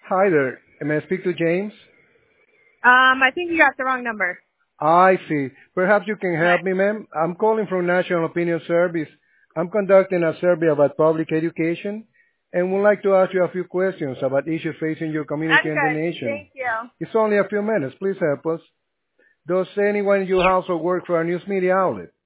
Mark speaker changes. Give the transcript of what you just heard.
Speaker 1: Hi there. May I speak to James?
Speaker 2: I think you got the wrong number.
Speaker 1: I see. Perhaps you can help
Speaker 2: Right.
Speaker 1: me, ma'am. I'm calling from National Opinion Service. I'm conducting a survey about public education and would like to ask you a few questions about issues facing your
Speaker 2: I'm
Speaker 1: community and the
Speaker 2: good.
Speaker 1: nation.
Speaker 2: Thank you.
Speaker 1: It's only a few minutes. Please help us. Does anyone in your household work for a news media outlet?